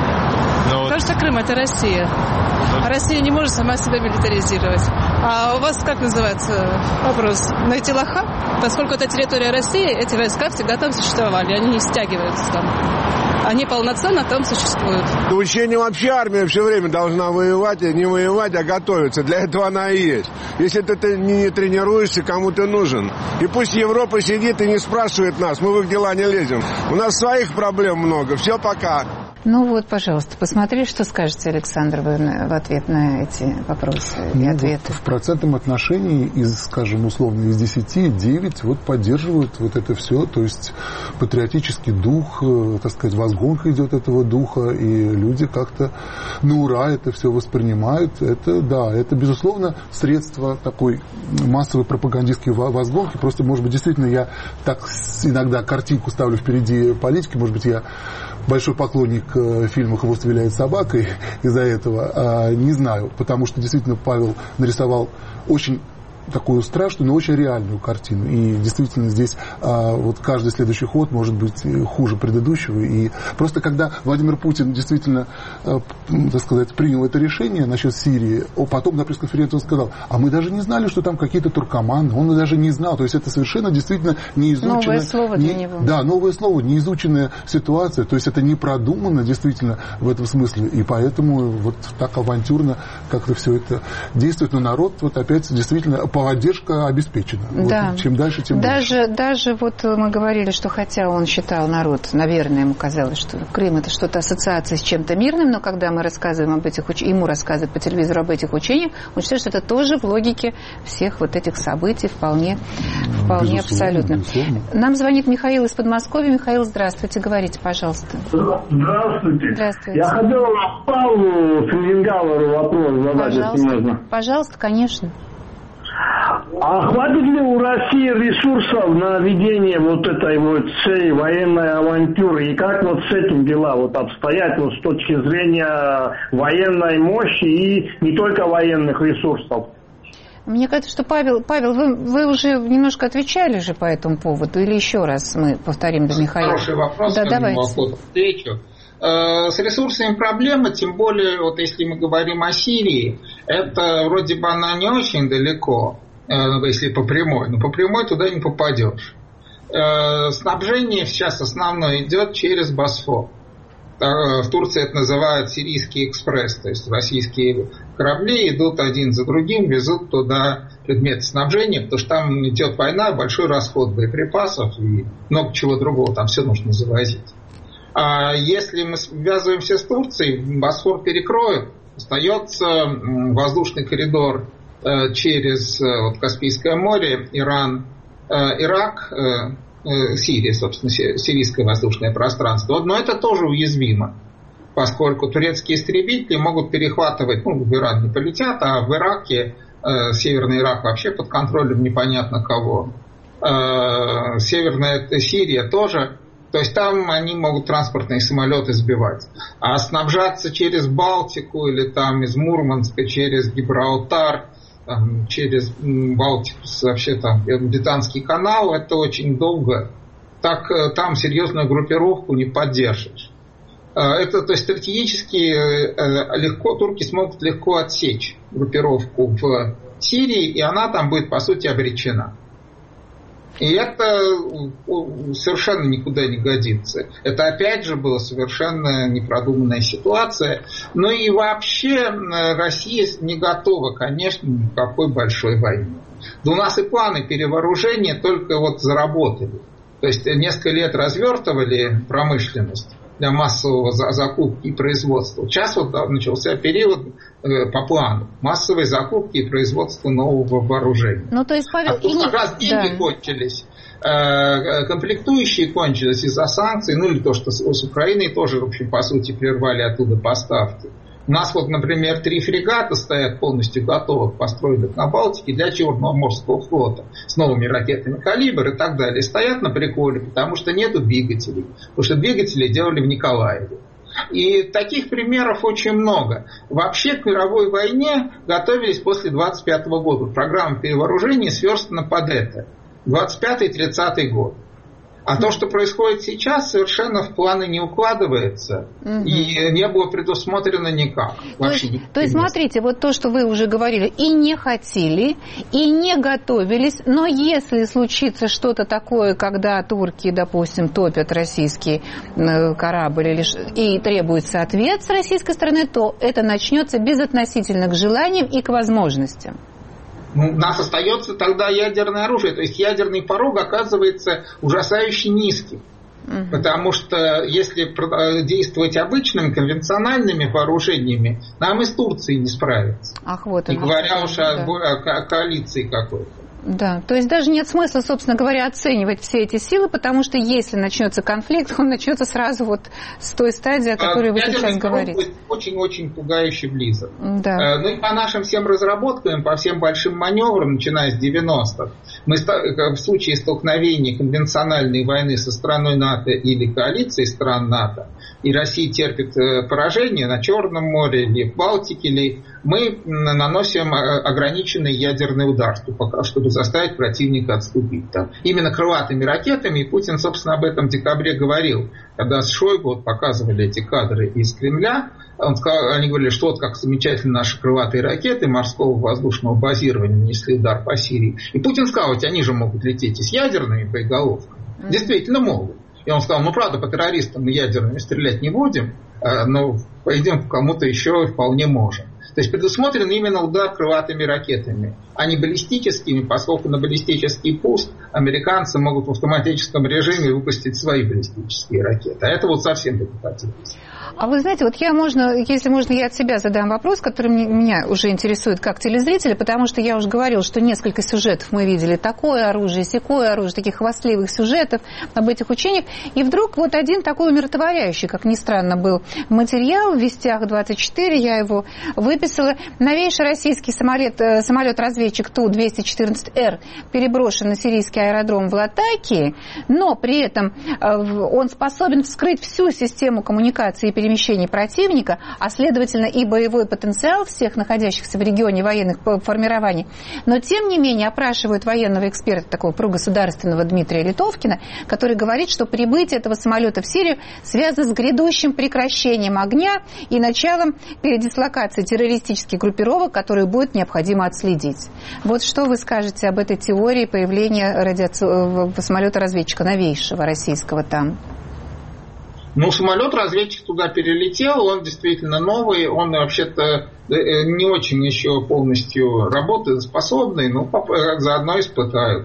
Но Потому вот... что Крым – это Россия. Вот. А Россия не может сама себя милитаризировать. А у вас как называется вопрос? Найти лоха? Поскольку это территория России, эти войска всегда там существовали. Они не стягиваются там. Они полноценно там существуют. До учения вообще армия все время должна воевать, не воевать, а готовиться. Для этого она и есть. Если ты не тренируешься, кому ты нужен. И пусть Европа сидит и не спрашивает нас, мы в их дела не лезем. У нас своих проблем много. Все, пока. Ну вот, пожалуйста, посмотри, что скажете, Александр, вы в ответ на эти вопросы и ну, ответы. Вот в процентном отношении, из, скажем, условно, из десяти, девять вот поддерживают вот это все, то есть патриотический дух, так сказать, возгонка идет этого духа, и люди как-то на ура это все воспринимают. Это, да, это, безусловно, средство такой массовой пропагандистской возгонки. Просто, может быть, действительно, я так иногда картинку ставлю впереди политики, может быть, я большой поклонник фильма «Хвост виляет собакой» из-за этого, а, не знаю, потому что действительно Павел нарисовал очень такую страшную, но очень реальную картину. И действительно здесь а, вот каждый следующий ход может быть хуже предыдущего. И просто когда Владимир Путин действительно, а, так сказать, принял это решение насчет Сирии, а потом на пресс-конференции он сказал, а мы даже не знали, что там какие-то туркоманы. Он даже не знал. То есть это совершенно действительно не изученная... Новое слово не, для него. Да, новое слово, не изученная ситуация. То есть это не продумано действительно в этом смысле. И поэтому вот так авантюрно как-то все это действует. Но народ вот опять действительно... Поддержка обеспечена. Да. Вот, чем дальше, тем даже, больше. Даже вот мы говорили, что хотя он считал народ, наверное, ему казалось, что Крым это что-то ассоциация с чем-то мирным, но когда мы рассказываем об этих учениях, ему рассказывают по телевизору об этих учениях, он считает, что это тоже в логике всех вот этих событий вполне, вполне безусловно, абсолютно. Безусловно. Нам звонит Михаил из Подмосковья. Михаил, здравствуйте, говорите, пожалуйста. Здравствуйте. Здравствуйте. Я хотел Павлу Фельгенгауру вопрос задать, если можно. Пожалуйста, конечно. А хватит ли у России ресурсов на ведение вот этой вот всей военной авантюры? И как вот с этим дела вот обстоят вот с точки зрения военной мощи и не только военных ресурсов? Мне кажется, что, Павел, Павел, вы, вы уже немножко отвечали же по этому поводу, или еще раз мы повторим для Михаила? Хороший вопрос, да, давайте. Встречу. С ресурсами проблема, тем более, вот если мы говорим о Сирии, это вроде бы она не очень далеко, если по прямой, но по прямой туда не попадешь. Снабжение сейчас основное идет через Босфор. В Турции это называют сирийский экспресс, то есть российские корабли идут один за другим, везут туда предметы снабжения, потому что там идет война, большой расход боеприпасов и много чего другого, там все нужно завозить. А если мы связываемся с Турцией, Босфор перекроют, остается воздушный коридор через вот, Каспийское море, Иран, Ирак, Сирия, собственно, сирийское воздушное пространство. Но это тоже уязвимо, поскольку турецкие истребители могут перехватывать, ну, в Иран не полетят, а в Ираке, Северный Ирак вообще под контролем непонятно кого. Северная Сирия тоже. То есть там они могут транспортные самолеты сбивать. А снабжаться через Балтику или там из Мурманска через Гибралтар, там, через Балтику, вообще там Британский канал, это очень долго. Так там серьезную группировку не поддержишь. Это, то есть стратегически легко, турки смогут легко отсечь группировку в Сирии, и она там будет, по сути, обречена. И это совершенно никуда не годится. Это опять же была совершенно непродуманная ситуация. Но и вообще Россия не готова, конечно, ни к какой большой войне. Да у нас и планы перевооружения только вот заработали. То есть несколько лет развертывали промышленность для массового закупки и производства. Сейчас вот начался период по плану массовой закупки и производства нового вооружения. Ну, то есть, Павел, а тут как раз деньги да. кончились, комплектующие кончились из-за санкций, ну или то, что с Украиной тоже, в общем, по сути, прервали оттуда поставки. У нас вот, например, три фрегата стоят полностью готовых, построенных на Балтике для Черноморского флота с новыми ракетами «Калибр» и так далее. Стоят на приколе, потому что нету двигателей. Потому что двигатели делали в Николаеве. И таких примеров очень много. Вообще к мировой войне готовились после двадцать пятого года. Программа перевооружения сверстана под это. двадцать пятый тридцатый год. А то, что происходит сейчас, совершенно в планы не укладывается. Угу. И не было предусмотрено никак. То есть, то есть, смотрите, вот то, что вы уже говорили, и не хотели, и не готовились, но если случится что-то такое, когда турки, допустим, топят российский корабль или, и требуется ответ с российской стороны, то это начнется безотносительно к желаниям и к возможностям. Ну, у нас остается тогда ядерное оружие. То есть ядерный порог оказывается ужасающе низким. Угу. Потому что если действовать обычными конвенциональными вооружениями, нам и с Турцией не справиться. Ах, вот не говоря уж да. о, о коалиции какой-то. Да, то есть даже нет смысла, собственно говоря, оценивать все эти силы, потому что если начнется конфликт, он начнется сразу вот с той стадии, о которой а, вы сейчас говорите. Очень-очень пугающе близок. Да. Ну и по нашим всем разработкам, по всем большим маневрам, начиная с девяностых, мы в случае столкновения конвенциональной войны со страной НАТО или коалицией стран НАТО, и Россия терпит поражение на Черном море или в Балтике, или мы наносим ограниченный ядерный удар, чтобы заставить противника отступить. Там. Именно крылатыми ракетами, и Путин, собственно, об этом в декабре говорил, когда с Шойгу вот, показывали эти кадры из Кремля. Он сказал, они говорили, что вот как замечательно наши крылатые ракеты морского воздушного базирования нанесли удар по Сирии. И Путин сказал, ведь они же могут лететь и с ядерными боеголовками. Mm-hmm. Действительно могут. И он сказал, ну правда, по террористам мы ядерными стрелять не будем, но пойдем к кому-то еще вполне можем. То есть предусмотрен именно удар крылатыми ракетами, а не баллистическими, поскольку на баллистический пуск американцы могут в автоматическом режиме выпустить свои баллистические ракеты. А это вот совсем депутативно. А вы знаете, вот я, можно, если можно, я от себя задам вопрос, который меня уже интересует как телезрителя, потому что я уже говорила, что несколько сюжетов мы видели, такое оружие, сякое оружие, таких хвастливых сюжетов об этих учениях, и вдруг вот один такой умиротворяющий, как ни странно, был материал в Вестях двадцать четыре, я его выписала. Новейший российский самолет, самолет-разведчик Ту двести четырнадцать эр переброшен на сирийский аэродром в Латакии, но при этом он способен вскрыть всю систему коммуникации и перемещений противника, а следовательно и боевой потенциал всех находящихся в регионе военных формирований. Но тем не менее опрашивают военного эксперта, такого прогосударственного Дмитрия Литовкина, который говорит, что прибытие этого самолета в Сирию связано с грядущим прекращением огня и началом передислокации террористических группировок, которые будет необходимо отследить. Вот что вы скажете об этой теории появления радиаци... самолета-разведчика новейшего российского там? Ну, самолет-разведчик туда перелетел, он действительно новый, он вообще-то не очень еще полностью работоспособный, но заодно испытают.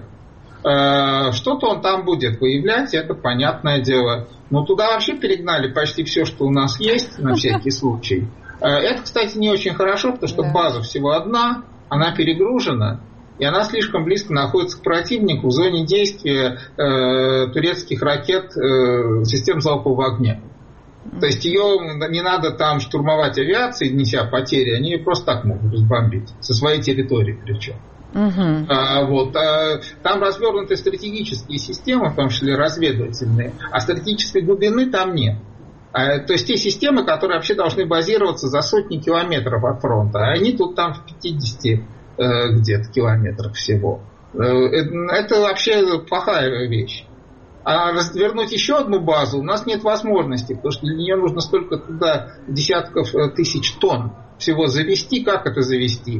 Что-то он там будет выявлять, это понятное дело. Но туда вообще перегнали почти все, что у нас есть, на всякий случай. Это, кстати, не очень хорошо, потому что база всего одна, она перегружена. И она слишком близко находится к противнику в зоне действия э, турецких ракет э, систем залпового огня. То есть ее не надо там штурмовать авиацией, неся потери, они ее просто так могут разбомбить, со своей территории причем. Uh-huh. А, вот, а, там развернуты стратегические системы, в том числе разведывательные, а стратегической глубины там нет. А, то есть те системы, которые вообще должны базироваться за сотни километров от фронта, а они тут там в пятидесяти где-то километров всего. Это вообще плохая вещь. А развернуть еще одну базу у нас нет возможности, потому что для нее нужно столько туда десятков тысяч тонн всего завести. Как это завести?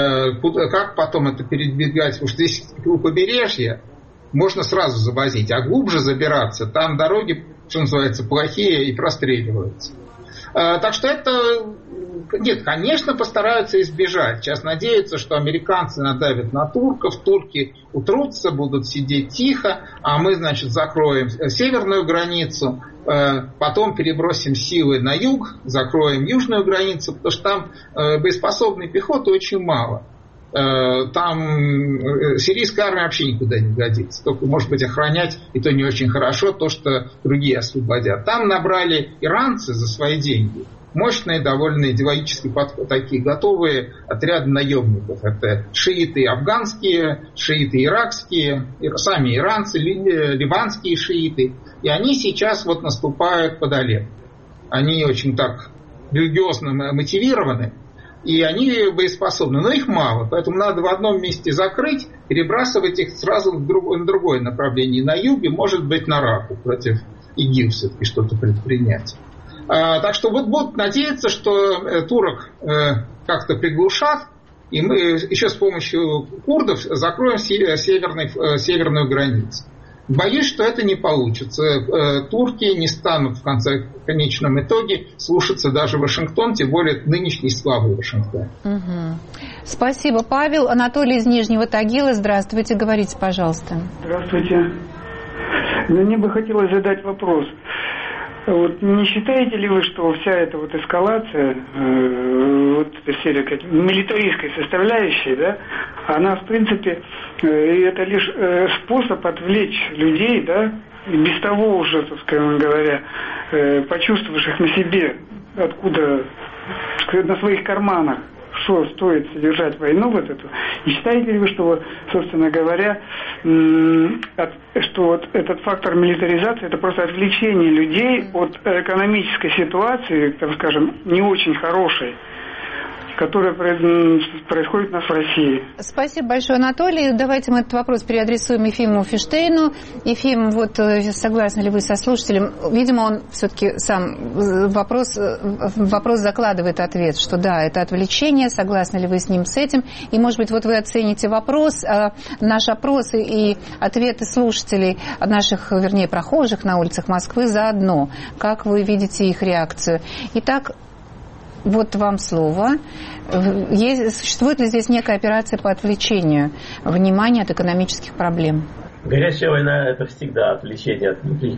Как потом это передвигать? Потому что здесь у побережья можно сразу завозить, а глубже забираться, там дороги, что называется, плохие и простреливаются. Так что это... Нет, конечно, постараются избежать. Сейчас надеются, что американцы надавят на турков, турки утрутся, будут сидеть тихо, а мы, значит, закроем северную границу, потом перебросим силы на юг, закроем южную границу, потому что там боеспособной пехоты очень мало. Там сирийская армия вообще никуда не годится. Только, может быть, охранять, и то не очень хорошо, то, что другие освободят. Там набрали иранцы за свои деньги мощные, довольно идеологически такие готовые отряды наемников. Это шииты афганские, шииты иракские, сами иранцы, ливанские шииты. И они сейчас вот наступают под Алеппо. они очень так религиозно мотивированы, и они боеспособны, но их мало, поэтому надо в одном месте закрыть, перебрасывать их сразу в другое, на другое направление. На юге, может быть, на Раку против ИГИЛ все-таки что-то предпринять. А, так что вот будут надеяться, что э, турок э, как-то приглушат, и мы еще с помощью курдов закроем северный, э, северную границу. Боюсь, что это не получится. Э, турки не станут в конце, в конечном итоге слушаться даже Вашингтон, тем более нынешний слабый Вашингтон. Угу. Спасибо, Павел. Анатолий из Нижнего Тагила. Здравствуйте, говорите, пожалуйста. Здравствуйте. Мне бы хотелось задать вопрос. Вот не считаете ли вы, что вся эта вот эскалация, э, вот эта серия как, милитаристской составляющей, да, она в принципе э, это лишь э, способ отвлечь людей, да, и без того уже, так скажем говоря, э, почувствовавших на себе, откуда, на своих карманах, что стоит содержать войну вот эту. И считаете ли вы, что, собственно говоря, что вот этот фактор милитаризации — это просто отвлечение людей от экономической ситуации, так скажем, не очень хорошей, которая происходит у нас в России. Спасибо большое, Анатолий. Давайте мы этот вопрос переадресуем Ефиму Фиштейну. Ефим, вот согласны ли вы со слушателем? Видимо, он все-таки сам вопрос, вопрос закладывает ответ, что да, это отвлечение. Согласны ли вы с ним с этим? И, может быть, вот вы оцените вопрос, наш опрос и ответы слушателей, наших, вернее, прохожих на улицах Москвы заодно. Как вы видите их реакцию? Итак, вот вам слово. Есть, существует ли здесь некая операция по отвлечению внимания от экономических проблем? Горячая война – это всегда отвлечение от внутренних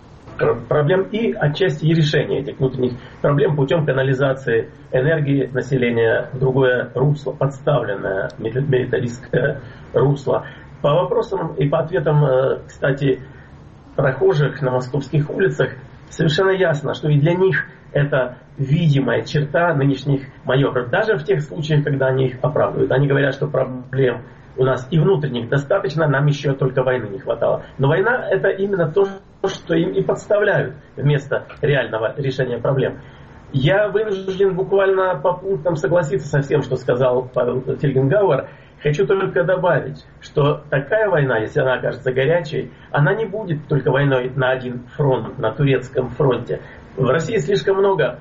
проблем и отчасти и решение этих внутренних проблем путем канализации энергии населения в другое русло, подставленное милитаристское русло. По вопросам и по ответам, кстати, прохожих на московских улицах совершенно ясно, что и для них это видимая черта нынешних майоров. Даже в тех случаях, когда они их оправдывают. Они говорят, что проблем у нас и внутренних достаточно, нам еще только войны не хватало. Но война – это именно то, что им и подставляют вместо реального решения проблем. Я вынужден буквально по пунктам согласиться со всем, что сказал Павел Фельгенгауэр. Хочу только добавить, что такая война, если она окажется горячей, она не будет только войной на один фронт, на турецком фронте. В России слишком много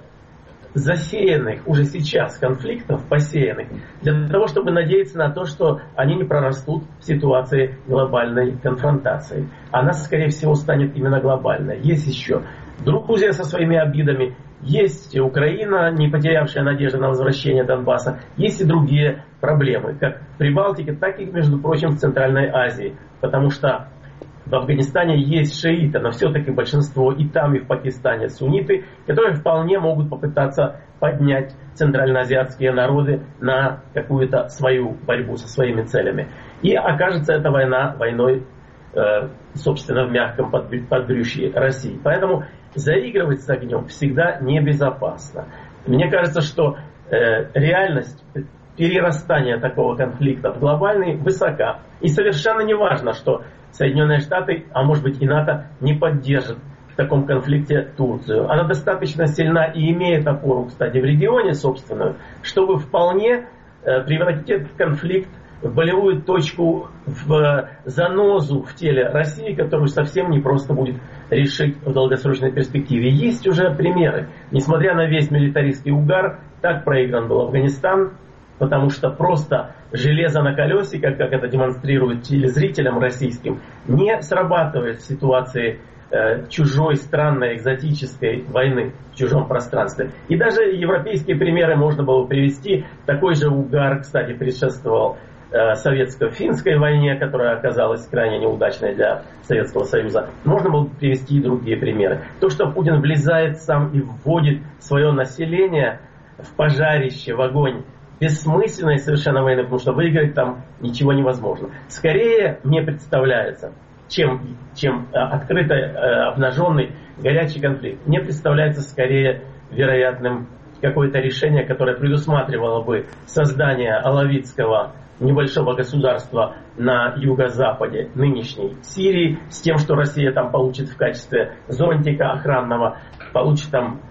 засеянных уже сейчас конфликтов, посеянных, для того, чтобы надеяться на то, что они не прорастут в ситуации глобальной конфронтации. Она, скорее всего, станет именно глобальной. Есть еще Грузия со своими обидами, есть Украина, не потерявшая надежды на возвращение Донбасса, есть и другие проблемы, как в Прибалтике, так и, между прочим, в Центральной Азии, потому что в Афганистане есть шииты, но все-таки большинство и там, и в Пакистане сунниты, которые вполне могут попытаться поднять центральноазиатские народы на какую-то свою борьбу со своими целями. И окажется эта война войной, э, собственно, в мягком подбрюшье России. Поэтому заигрывать с огнем всегда небезопасно. Мне кажется, что э, реальность перерастания такого конфликта в глобальный высока. И совершенно не важно, что Соединенные Штаты, а может быть и НАТО, не поддержат в таком конфликте Турцию. Она достаточно сильна и имеет опору, кстати, в регионе собственную, чтобы вполне э, превратить этот конфликт в болевую точку, в занозу в теле России, которую совсем непросто будет решить в долгосрочной перспективе. Есть уже примеры. Несмотря на весь милитаристский угар, так проигран был Афганистан, потому что просто железо на колесиках, как это демонстрирует телезрителям российским, не срабатывает в ситуации э, чужой, странной, экзотической войны в чужом пространстве. И даже европейские примеры можно было привести. Такой же угар, кстати, предшествовал э, советско-финской войне, которая оказалась крайне неудачной для Советского Союза. Можно было привести и другие примеры. То, что Путин влезает сам и вводит свое население в пожарище, в огонь, бессмысленной совершенно войны, потому что выиграть там ничего невозможно. Скорее мне представляется, чем, чем открыто обнаженный горячий конфликт, мне представляется скорее вероятным какое-то решение, которое предусматривало бы создание алавитского небольшого государства на юго-западе нынешней Сирии, с тем, что Россия там получит в качестве зонтика охранного, получит там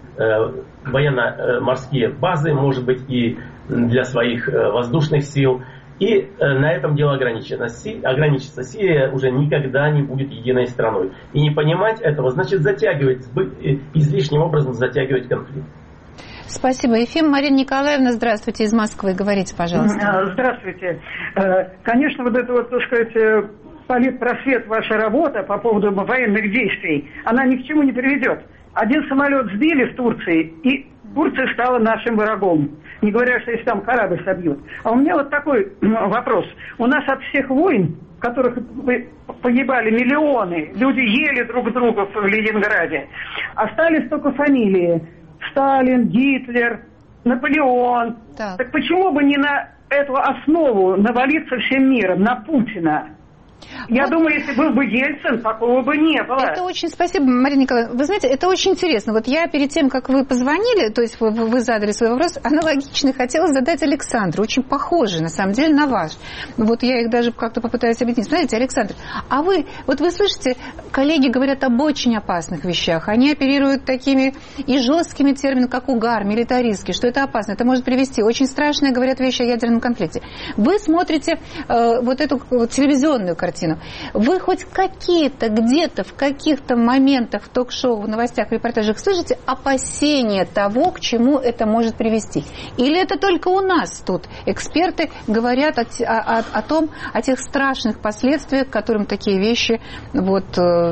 военно-морские базы, может быть, и для своих воздушных сил. И на этом дело ограничено. ограничится. Сирия уже никогда не будет единой страной. И не понимать этого значит затягивать, излишним образом затягивать конфликт. Спасибо. Ефим, Марина Николаевна, здравствуйте, из Москвы. Говорите, пожалуйста. Здравствуйте. Конечно, вот это вот, так сказать, политпросвет, ваша работа по поводу военных действий, она ни к чему не приведет. Один самолет сбили в Турции, и Турция стала нашим врагом. Не говоря, что если там корабль собьют. А у меня вот такой вопрос. У нас от всех войн, в которых погибали миллионы, люди ели друг друга в Ленинграде, остались только фамилии. Сталин, Гитлер, Наполеон. Так. так почему бы не на эту основу навалиться всем миром, на Путина? Я вот. думаю, если был бы Ельцин, такого бы не было. Это очень спасибо, Марина Николаевна. Вы знаете, это очень интересно. Вот я перед тем, как вы позвонили, то есть вы, вы задали свой вопрос, аналогично хотела задать Александру, очень похожий, на самом деле, на ваш. Вот я их даже как-то попытаюсь объяснить. Смотрите, Александр, а вы, вот вы слышите, коллеги говорят об очень опасных вещах. Они оперируют такими и жесткими терминами, как угар, милитаристский, что это опасно, это может привести. Очень страшные говорят вещи о ядерном конфликте. Вы смотрите э, вот эту вот, телевизионную картину. Вы хоть какие-то, где-то, в каких-то моментах в ток-шоу, в новостях, в репортажах слышите опасения того, к чему это может привести? Или это только у нас тут эксперты говорят о, о, о том, о тех страшных последствиях, к которым такие вещи, вот,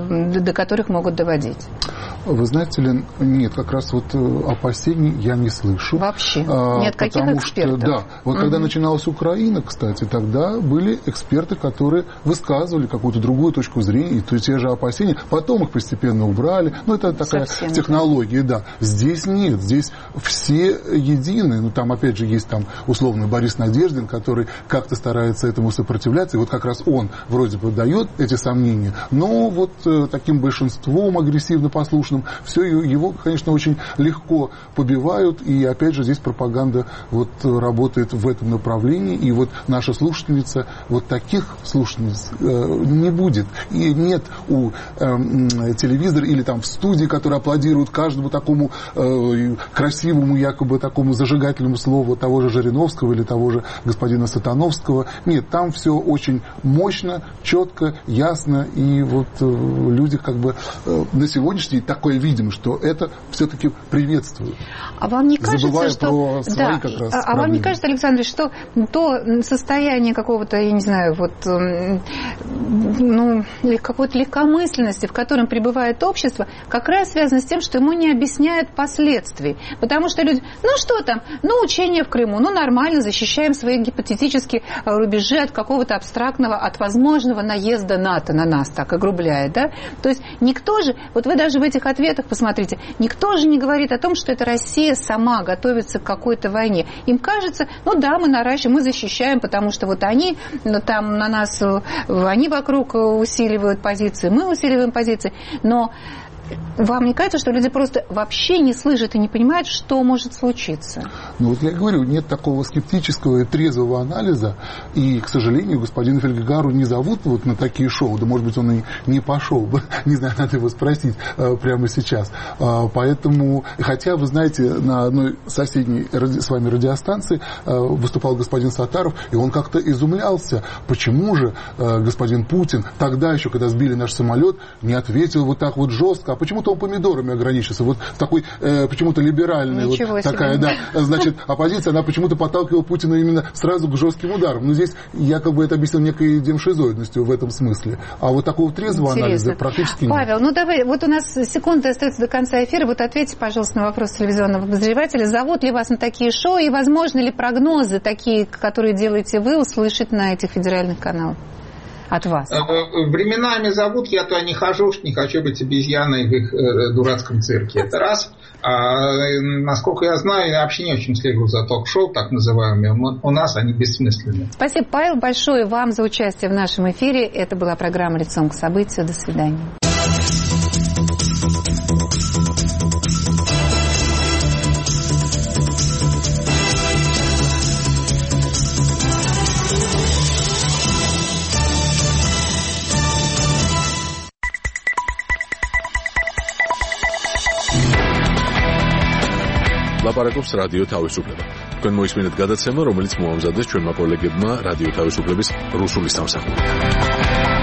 до которых могут доводить? Вы знаете ли, нет, как раз вот опасений я не слышу. Вообще? Нет, каких экспертов? Что, да, вот угу. когда начиналась Украина, кстати, тогда были эксперты, которые высказывали какую-то другую точку зрения, и то те же опасения, потом их постепенно убрали. Ну, это такая Совсем технология, да. Здесь нет, здесь все едины. Ну, там, опять же, есть там условно Борис Надеждин, который как-то старается этому сопротивляться, и вот как раз он вроде бы дает эти сомнения, но вот э, таким большинством агрессивно послушным все его, конечно, очень легко побивают, и опять же здесь пропаганда вот работает в этом направлении, и вот наша слушательница, вот таких слушательниц э, не будет, и нет у э, телевизора или там в студии, которые аплодируют каждому такому э, красивому, якобы такому зажигательному слову того же Жириновского или того же господина Сатановского. Нет, там все очень мощно, четко, ясно, и вот э, люди как бы э, на сегодняшний такое видим, что это все-таки приветствуют. А вам не кажется, Забывая что... про свои да, как раз а вам не кажется, Александр, что то состояние какого-то, я не знаю, вот, ну, какой-то легкомысленности, в котором пребывает общество, как раз связано с тем, что ему не объясняют последствий. Потому что люди, ну что там, ну учение в Крыму, ну нормально, защищаем свои гипотетические рубежи от какого-то абстрактного, от возможного наезда НАТО на нас, так огрубляет, да? То есть никто же, вот вы даже в этих ответах посмотрите, никто же не говорит о том, что это Россия сама готовится к какой-то войне. Им кажется, ну да, мы наращиваем, мы защищаем, потому что вот они там на нас, они вокруг усиливают позиции, мы усиливаем позиции, но вам не кажется, что люди просто вообще не слышат и не понимают, что может случиться? Ну вот я говорю, нет такого скептического и трезвого анализа, и, к сожалению, господина Фельдгару не зовут вот на такие шоу, да, может быть, он и не пошел бы, не знаю, надо его спросить э, прямо сейчас. Э, поэтому, хотя, вы знаете, на одной соседней ради, с вами радиостанции э, выступал господин Саттаров, и он как-то изумлялся, почему же э, господин Путин тогда еще, когда сбили наш самолет, не ответил вот так вот жестко, а почему-то он помидорами ограничился. Вот такой э, почему-то либеральная вот такая, да, значит, оппозиция, она почему-то подталкивала Путина именно сразу к жестким ударам. Но здесь я как бы это объяснил некой демшизоидностью в этом смысле. А вот такого трезвого Интересно. анализа практически нет. Павел, ну давай, вот у нас секунды остаются до конца эфира. Вот ответьте, пожалуйста, на вопрос телевизионного обозревателя. Зовут ли вас на такие шоу и возможно ли прогнозы такие, которые делаете вы, услышать на этих федеральных каналах? От вас. Временами зовут, я туда не хожу, не хочу быть обезьяной в их э, дурацком цирке. Это раз. А, насколько я знаю, я вообще не очень слежу за ток-шоу, так называемыми. У нас они бессмысленны. Спасибо, Павел, большое вам за участие в нашем эфире. Это была программа «Лицом к событию». До свидания. ლაპარაკობს რადიო თავისუფლება. თქვენ მოისმინეთ გადაცემა, რომელიც მოამზადეს ჩვენმა კოლეგებმა რადიო თავისუფლების რუსული სამსახური.